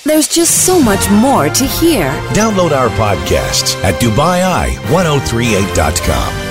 There's just so much more to hear. Download our podcasts at DubaiI1038.com.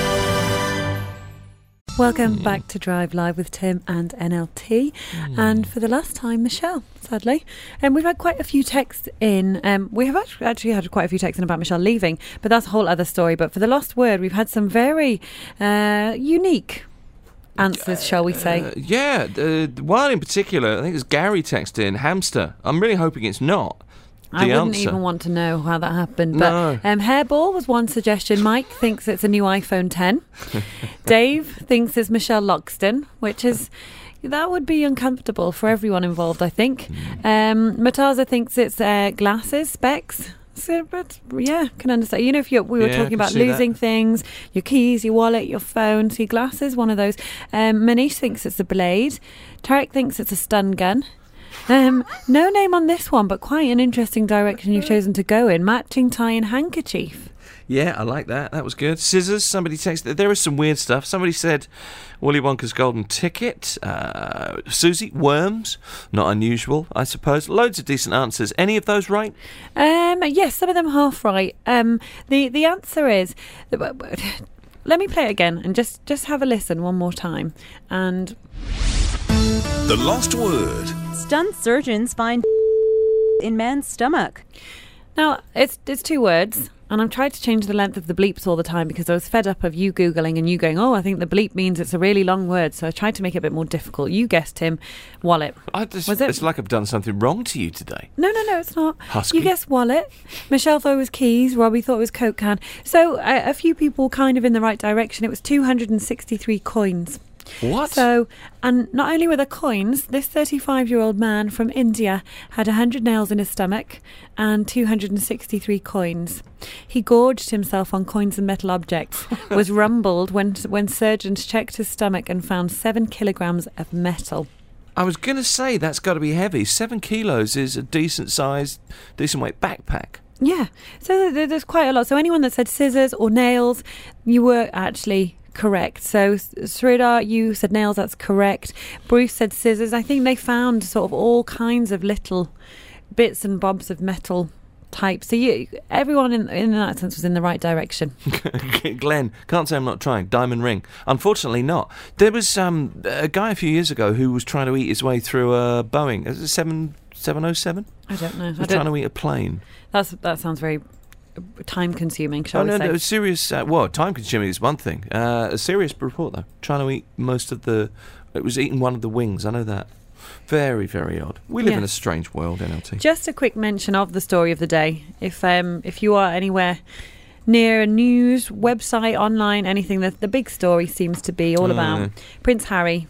Welcome back to Drive Live with Tim and NLT. And for the last time, Michelle, sadly. And we've had quite a few texts in. We have actually had quite a few texts in about Michelle leaving, but that's a whole other story. But for the lost word, we've had some very unique answers, shall we say. One in particular, I think it's Gary texted in, hamster. I'm really hoping it's not. I wouldn't even want to know how that happened. But hairball was one suggestion. Mike thinks it's a new iPhone 10. Dave thinks it's Michelle Loxton, which is... that would be uncomfortable for everyone involved, I think. Mataza thinks it's glasses, specs. So, but yeah, can understand. You know, if we were talking about losing things, your keys, your wallet, your phone, so your glasses, one of those. Manish thinks it's a blade. Tarek thinks it's a stun gun. No name on this one, but quite an interesting direction you've chosen to go in. Matching tie and handkerchief. Yeah, I like that. That was good. Scissors, somebody texted. There is some weird stuff. Somebody said Willy Wonka's golden ticket. Susie, worms. Not unusual, I suppose. Loads of decent answers. Any of those right? Yes, some of them half right. The answer is... let me play it again and just have a listen one more time. And... The lost word. Stunned surgeons find in man's stomach. Now, it's two words, and I'm trying to change the length of the bleeps all the time because I was fed up of you Googling and you going, I think the bleep means it's a really long word, so I tried to make it a bit more difficult. You guessed him, wallet. Was it? It's like I've done something wrong to you today. No, it's not. Husky. You guessed wallet. Michelle thought it was keys. Robbie thought it was Coke can. So a few people kind of in the right direction. It was 263 coins. What? So, and not only were there coins, this 35-year-old man from India had 100 nails in his stomach and 263 coins. He gorged himself on coins and metal objects, was rumbled when surgeons checked his stomach and found 7 kilograms of metal. I was going to say that's got to be heavy. 7 kilos is a decent size, decent weight backpack. Yeah, so there's quite a lot. So anyone that said scissors or nails, you were actually... correct. So Sridhar, you said nails, that's correct. Bruce said scissors. I think they found sort of all kinds of little bits and bobs of metal type. So everyone in that sense was in the right direction. Glenn, can't say I'm not trying. Diamond ring. Unfortunately not. There was a guy a few years ago who was trying to eat his way through a Boeing. Is it 707? I don't know. He was trying to eat a plane. That sounds very... time-consuming, shall we say? No, serious... time-consuming is one thing. A serious report, though. Trying to eat most of the... It was eating one of the wings, I know that. Very, very odd. We live in a strange world, NLT. Just a quick mention of the story of the day. If you are anywhere near a news, website, online, anything, the big story seems to be all about Prince Harry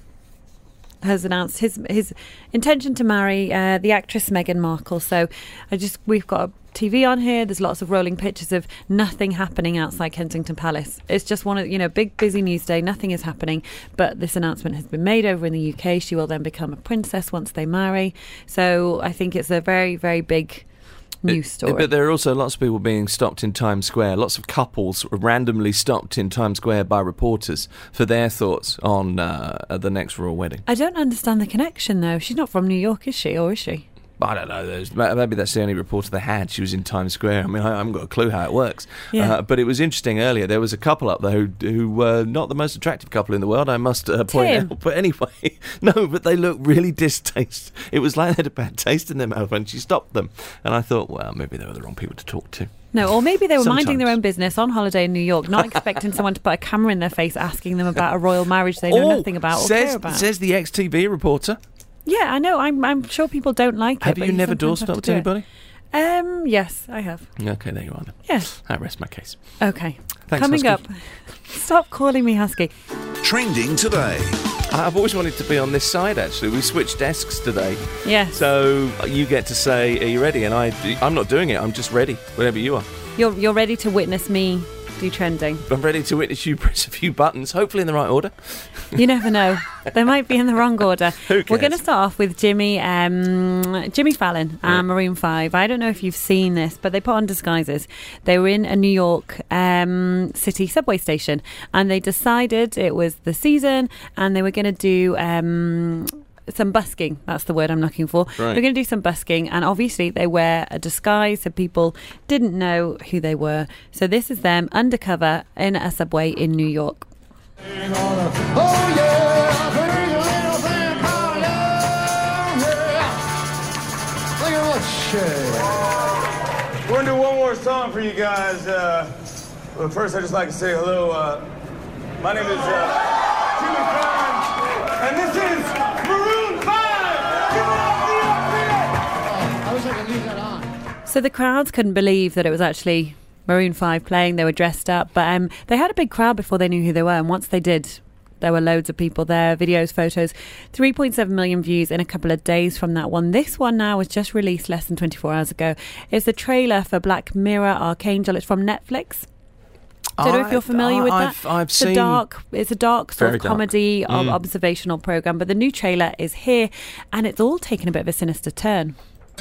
has announced his intention to marry the actress Meghan Markle. So we've got a TV on here. There's lots of rolling pictures of nothing happening outside Kensington Palace. It's just one of big busy news day. Nothing is happening, but this announcement has been made over in the UK. She will then become a princess once they marry. So I think it's a very, very big news story. But there are also lots of people being stopped in Times Square. Lots of couples randomly stopped in Times Square by reporters for their thoughts on the next royal wedding. I don't understand the connection, though. She's not from New York, is she? Or is she? I don't know. Maybe that's the only reporter they had. She was in Times Square. I mean, I haven't got a clue how it works. Yeah. But it was interesting earlier. There was a couple up there who were not the most attractive couple in the world, I must point out. But anyway, no, but they looked really distasteful. It was like they had a bad taste in their mouth when she stopped them. And I thought, well, maybe they were the wrong people to talk to. No, or maybe they were minding their own business on holiday in New York, not expecting someone to put a camera in their face asking them about a royal marriage they know nothing about or care about. Says the ex-TV reporter. Yeah, I know. I'm sure people don't like it. Have you never doorstopped anybody? Yes, I have. Okay, there you are then. Yes. I rest my case. Okay. Thanks, Coming Husky. up. Stop calling me Husky. Trending today. I've always wanted to be on this side, actually. We switched desks today. Yes. So you get to say, are you ready? And I'm not doing it. I'm just ready, whenever you are. You're ready to witness me do trending. I'm ready to witness you press a few buttons, hopefully in the right order. You never know. They might be in the wrong order. Who cares? We're going to start off with Jimmy Fallon and Maroon 5. I don't know if you've seen this, but they put on disguises. They were in a New York city subway station, and they decided it was the season, and they were going to do some busking. That's the word I'm looking for. Right. They're going to do some busking, and obviously they wear a disguise so people didn't know who they were. So this is them undercover in a subway in New York. We're going to do one more song for you guys. But first, I'd just like to say hello. My name is Jimmy Fallon, and this is Maroon 5! Give it up, New York! I wish I could leave that on. So the crowds couldn't believe that it was actually Maroon 5 playing. They were dressed up, but they had a big crowd before they knew who they were, and once they did, there were loads of people there, videos, photos, 3.7 million views in a couple of days from that one. This one now was just released less than 24 hours ago. It's the trailer for Black Mirror Archangel. It's from Netflix. Don't know if you're familiar with that. I've seen. It's a dark sort of comedy observational program, but the new trailer is here, and it's all taken a bit of a sinister turn.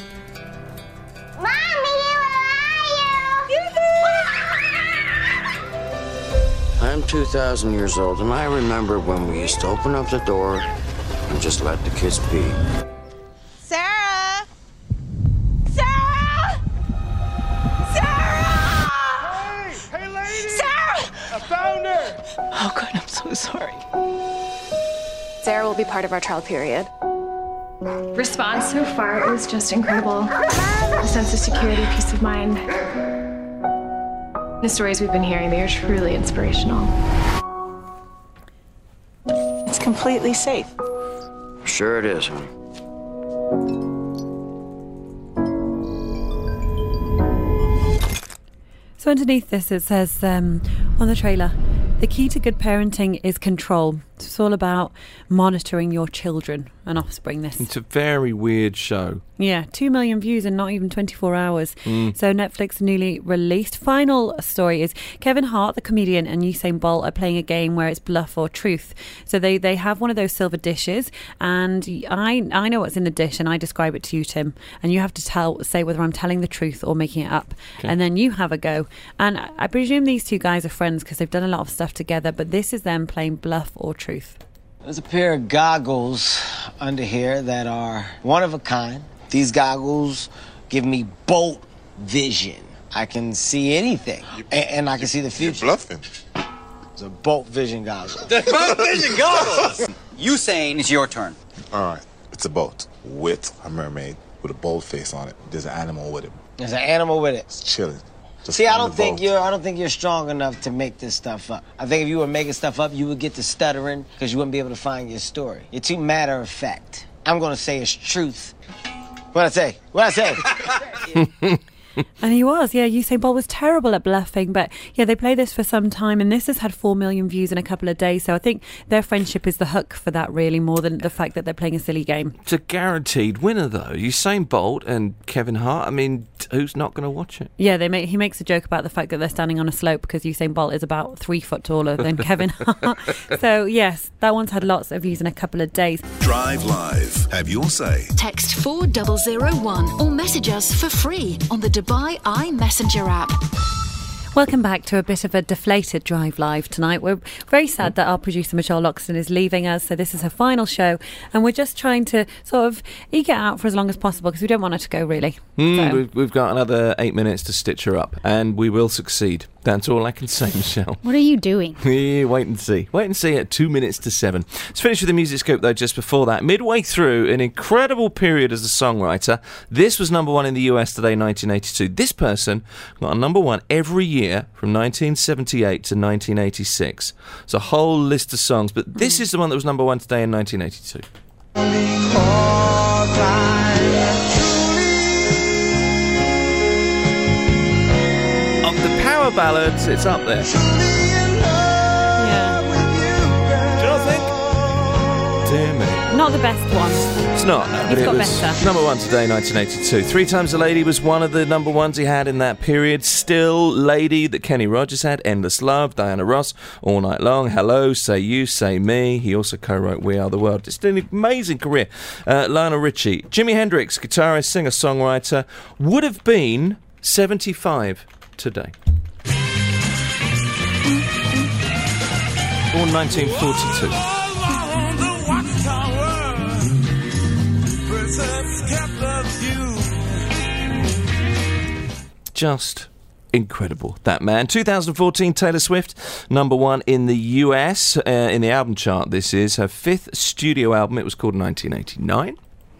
I'm 2,000 years old, and I remember when we used to open up the door and just let the kids pee. Sarah! Sarah! Sarah! Hey, lady! Sarah! I found her! Oh, God, I'm so sorry. Sarah will be part of our trial period. Response so far is just incredible. A sense of security, peace of mind. The stories we've been hearing, they are truly inspirational. It's completely safe. Sure it is, honey. So underneath this it says on the trailer, the key to good parenting is control. It's all about monitoring your children and offspring. It's a very weird show. Yeah, 2 million views in not even 24 hours. So Netflix newly released. Final story is Kevin Hart, the comedian, and Usain Bolt are playing a game where it's bluff or truth. So they have one of those silver dishes, and I know what's in the dish, and I describe it to you, Tim, and you have to say whether I'm telling the truth or making it up. Okay. And then you have a go. And I presume these two guys are friends because they've done a lot of stuff together, but this is them playing bluff or truth. There's a pair of goggles under here that are one of a kind. These goggles give me bolt vision. I can see anything, and I can see the future. You're bluffing. It's a bolt vision goggle. Bolt vision goggles! Usain, it's your turn. All right, it's a boat with a mermaid with a bold face on it. There's an animal with it. There's an animal with it. It's chilling. See, I don't think you're strong enough to make this stuff up. I think if you were making stuff up, you would get to stuttering because you wouldn't be able to find your story. You're too matter of fact. I'm gonna say it's truth. What'd I say? And he was, yeah. Usain Bolt was terrible at bluffing, but yeah, they play this for some time, and this has had 4 million views in a couple of days. So I think their friendship is the hook for that, really, more than the fact that they're playing a silly game. It's a guaranteed winner, though. Usain Bolt and Kevin Hart. I mean, who's not going to watch it? Yeah, he makes a joke about the fact that they're standing on a slope because Usain Bolt is about 3 foot taller than Kevin Hart. So yes, that one's had lots of views in a couple of days. Drive Live. Have your say. Text 4001 or message us for free on the Dubai iMessenger app. Welcome back to a bit of a deflated Drive Live tonight. We're very sad that our producer Michelle Loxton is leaving us, so this is her final show, and we're just trying to sort of eke it out for as long as possible because we don't want her to go, really. We've got another 8 minutes to stitch her up, and we will succeed. That's all I can say, Michelle. What are you doing? Yeah, wait and see. Wait and see at 2 minutes to 7. Let's finish with the music scope, though, just before that. Midway through an incredible period as a songwriter, this was number one in the US today, 1982. This person got a number one every year from 1978 to 1986. It's a whole list of songs, but this is the one that was number one today in 1982. Power ballads, it's up there. Yeah. Do you not think? Dear me. Not the best one. It's not, no, but it was better. Number one today, 1982. 3 Times a Lady was one of the number ones he had in that period. Still Lady that Kenny Rogers had. Endless Love, Diana Ross, All Night Long, Hello, Say You, Say Me. He also co-wrote We Are the World. It's an amazing career. Lionel Richie. Jimi Hendrix, guitarist, singer, songwriter, would have been 75 today. Born 1942. just incredible, that man. 2014, Taylor Swift, number 1 in the US, in the album chart. This is her 5th studio album. It was called 1989.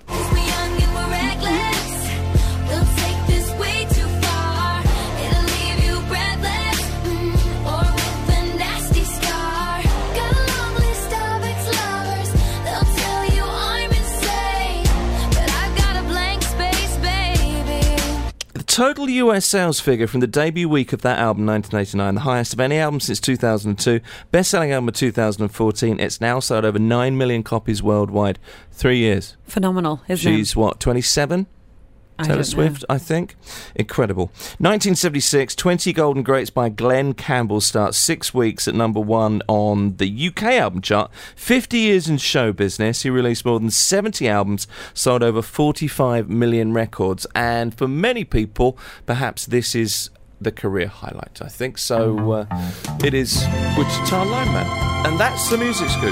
Total US sales figure from the debut week of that album, 1989, the highest of any album since 2002. Best-selling album of 2014. It's now sold over 9 million copies worldwide. 3 years. Phenomenal, isn't it? She's, 27? Taylor Swift, I think. Incredible. 1976, 20 Golden Greats by Glenn Campbell starts 6 weeks at number 1 on the UK album chart. 50 years in show business. He released more than 70 albums, sold over 45 million records. And for many people, perhaps this is the career highlight, I think. So it is Wichita Lineman. And that's the Music Scoop.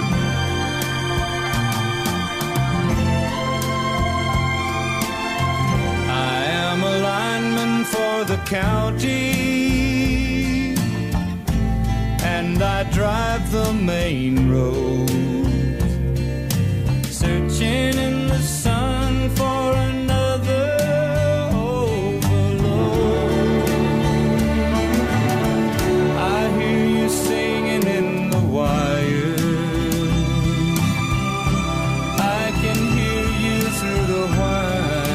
For the county, and I drive the main road, searching in the sun for another overload. I hear you singing in the wire, I can hear you through the whine.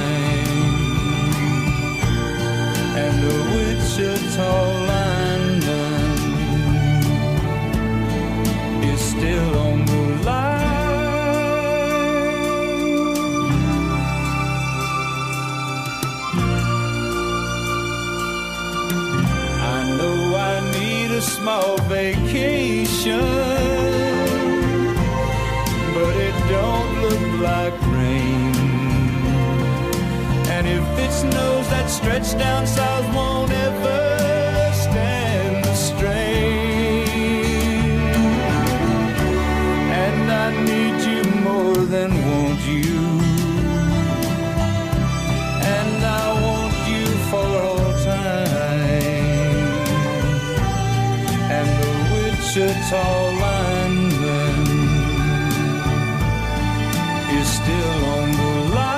And the Wichita lineman is still on the line. I know I need a small vacation, but it don't look like rain. And if it snows, that stretch down south won't ever stand the strain. And I need you more than want you, and I want you for all time. And the Wichita lineman is still on the line.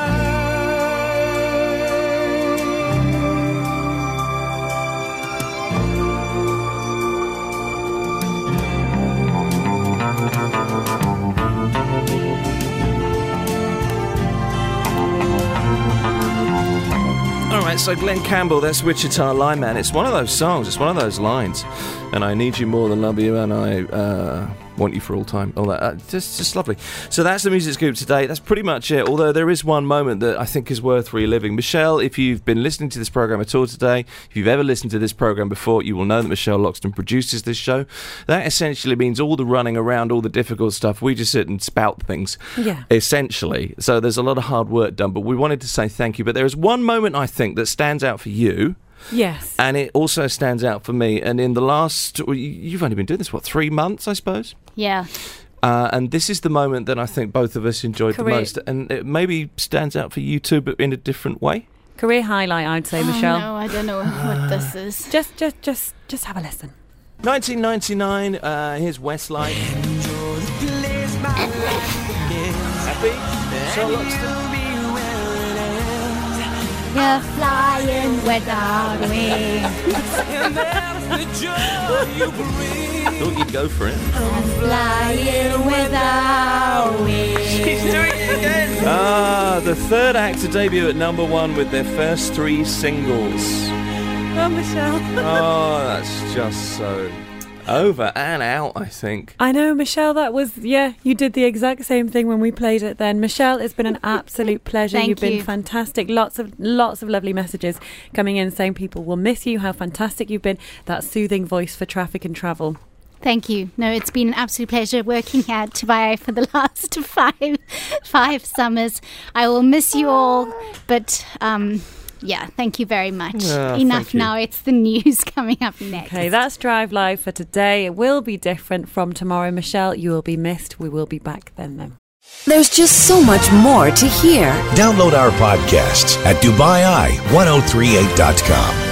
Alright, so Glenn Campbell, that's Wichita Lineman. It's one of those songs, it's one of those lines. And I need you more than love you, and I want you for all time. All that, just lovely. So that's the Music Scoop today. That's pretty much it, although there is one moment that I think is worth reliving. Michelle, if you've been listening to this programme at all today, if you've ever listened to this programme before, you will know that Michelle Loxton produces this show. That essentially means all the running around, all the difficult stuff, we just sit and spout things, essentially. So there's a lot of hard work done, but we wanted to say thank you. But there is one moment, I think, that stands out for you. Yes. And it also stands out for me. And in the last, you've only been doing this, 3 months, I suppose? Yeah. And this is the moment that I think both of us enjoyed the most. And it maybe stands out for you too, but in a different way. Career highlight, I'd say, Michelle. No, I don't know what this is. Just have a listen. 1999, here's Westlife. Happy? Michelle Loxton? You're flying without wings. Thought you'd go for it. I'm flying without wings. She's doing it again. The third act to debut at number 1 with their first 3 singles. Oh, Michelle. Oh, that's just so over and out, I think. I know, Michelle, that was, you did the exact same thing when we played it then. Michelle, it's been an absolute pleasure. You've been fantastic. Lots of lovely messages coming in saying people will miss you, how fantastic you've been. That soothing voice for traffic and travel. Thank you. No, it's been an absolute pleasure working here at Dubai for the last five summers. I will miss you all, but thank you very much. Enough now. It's the news coming up next. Okay, that's Drive Live for today. It will be different from tomorrow. Michelle, you will be missed. We will be back then, though. There's just so much more to hear. Download our podcasts at DubaiEye1038.com.